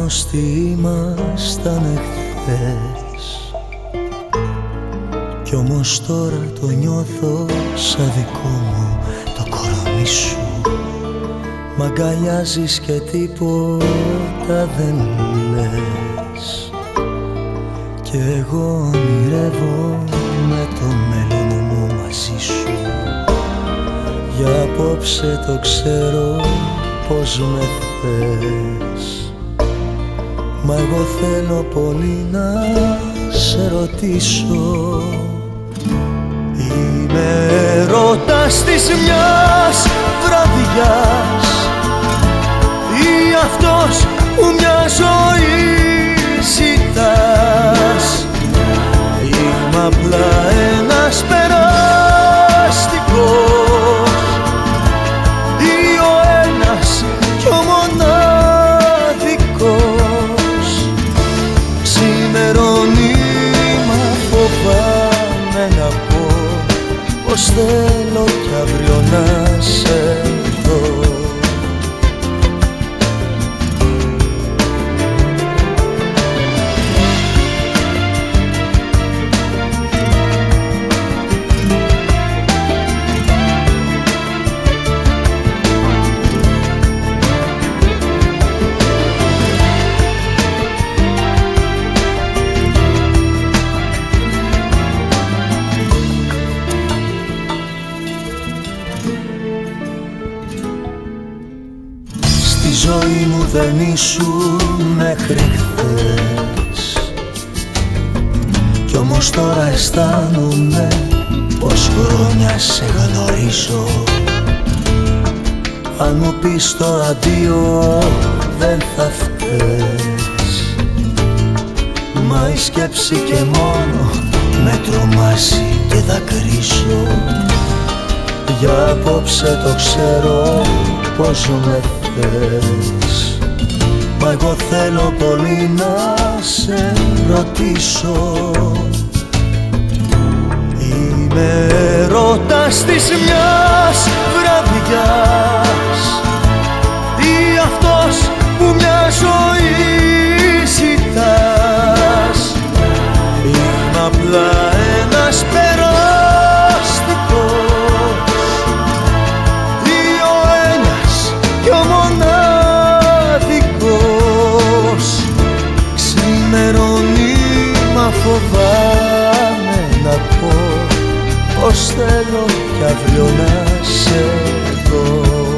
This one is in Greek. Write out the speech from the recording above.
άγνωστοι ήμασταν εχθές, κι όμως τώρα το νιώθω σαν δικό μου το κορμί σου. Μ' αγκαλιάζεις και τίποτα δεν λες, κι εγώ ονειρεύομαι το μέλλον μου μαζί σου. Για απόψε το ξέρω πως με θες, μα εγώ θέλω πολύ να σε ρωτήσω. Είμαι ερώτας της μιας βραδιάς ή αυτός που μια ζωή ζητάς? Είμαι απλά ένας περαστικός ή ο ένας κι ο μοναδικός? Ξημερώνει μα φοβάμαι να πω πως θέλω κι αύριο να σε δω. Στη ζωή μου δεν ήσουν μέχρι χθες, κι όμως τώρα αισθάνομαι πως χρόνια σε γνωρίζω. Αν μου πεις το αντίο δεν θα φταίς, μα η σκέψη και μόνο με τρομάζει και δακρύζω. Για απόψε το ξέρω πως με θες, μα εγώ θέλω πολύ να σε ρωτήσω. Είμαι ερώτας της μιας βραδιάς ή αυτός που μια ζωή ζητάς? Είμαι απλά ένας περαστικός ή ο ένας κι ο μοναδικός? Ξημερώνει μα φοβάμαι να πω πως θέλω κι αύριο να σε δω.